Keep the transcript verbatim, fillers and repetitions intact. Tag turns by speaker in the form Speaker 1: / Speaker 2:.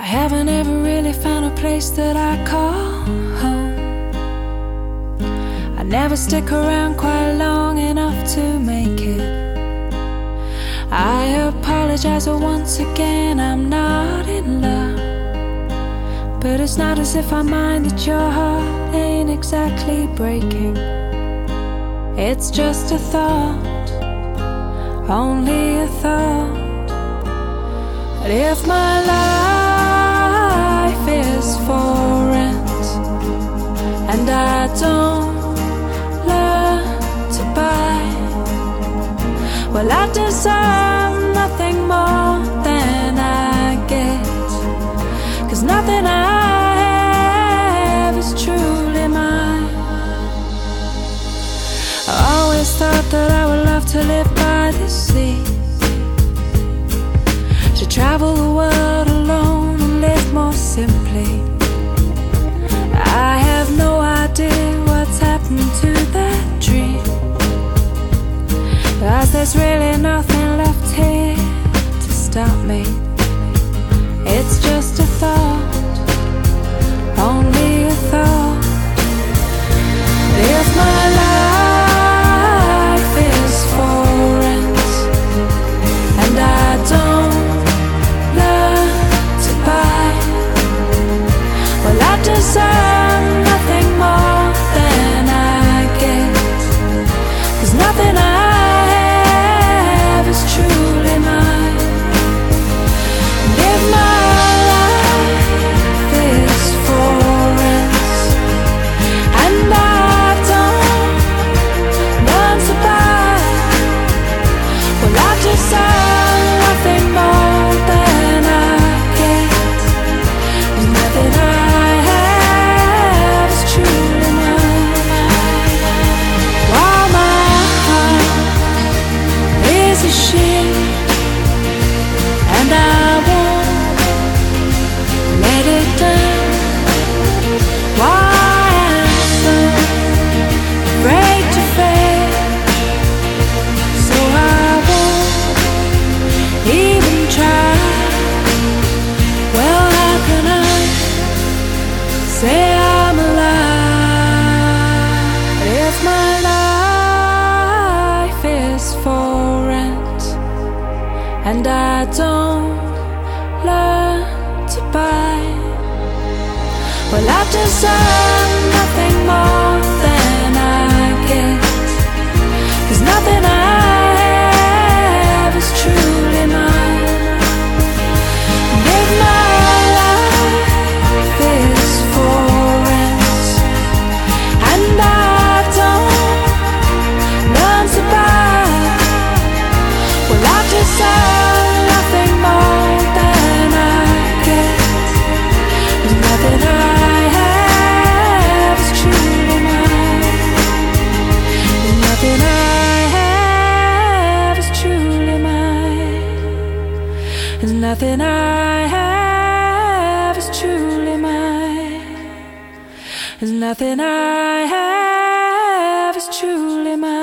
Speaker 1: haven't ever really found a place that I call home. I never stick around quite long enough to make it. I apologize, but once again I'm not in love. But it's not as if I mind that your heart ain't exactly breaking. It's just a thought, only a thought. But if my life is for rent and I don't learn to buy, well, I deserve nothing more than I get, 'cause nothing I have is truly mine. I always thought that I would love to live by the sea, to travel the world alone and live more simply. I have no idea what's happened to that dream, 'cause there's really nothing left here to stop me. It's just a thought, only a thought. If my life is for rent and I don't learn to buy, well, I deserve nothing more than I get, 'cause nothing I have is truly mine. And if my life is for rent and I don't learn to buy, well, I deserve nothing more than I get, 'cause nothing I have is truly mine. While my heart is a ship and I won't let it down, why I'm so afraid to fail, so I won't even try. Well, how can I say I'm alive if my life is for rent and I don't learn to buy? Well, I deserve nothing more than I get, 'cause nothing I have is truly mine. And if my life is for rent and I don't learn to buy, well, I deserve nothing more than I get, 'cause nothing I have is truly mine. And nothing I have is truly mine. And nothing I have is truly mine. And nothing I have is truly mine.